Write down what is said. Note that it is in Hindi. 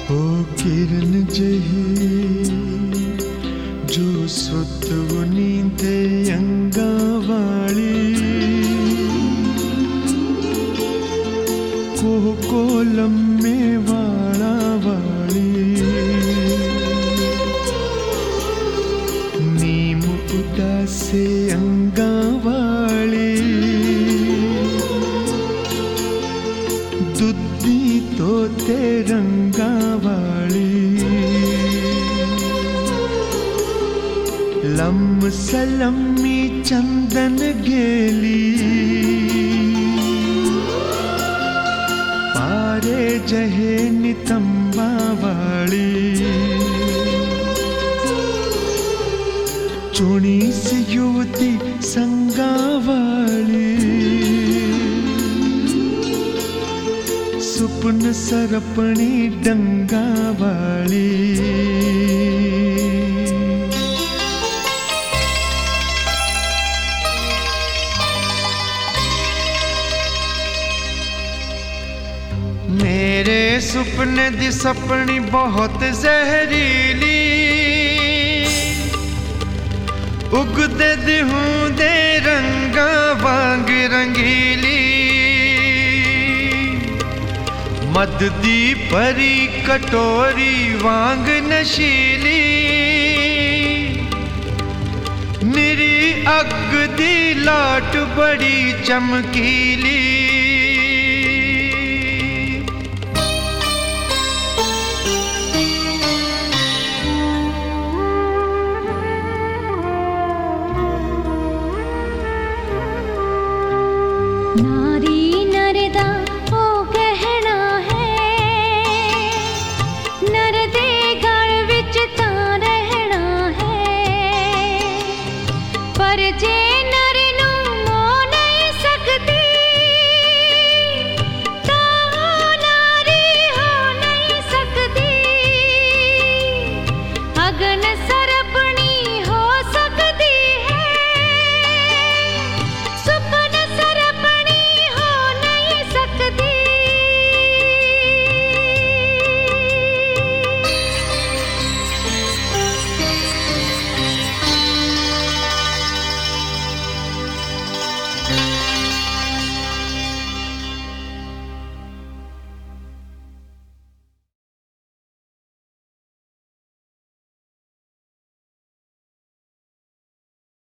ओ किरण जही जो सुतव नींदे अंगा वाली कोलम में वाला वाली नीम उदासे अंगा वाली दुद्दी तो तेरंगा वाली लम सलमी चंदन गेली पारे जहे नितंबा वाली चुनी सी युवती संगा वाली सुपन सरपणी डंगा वाली मेरे सुपने दी सपनी बहुत जहरीली उगदे दिहूं दे रंगा वांग रंगीली मद दी परी कटोरी वांग नशीली निरी अग दी लाट बड़ी चमकीली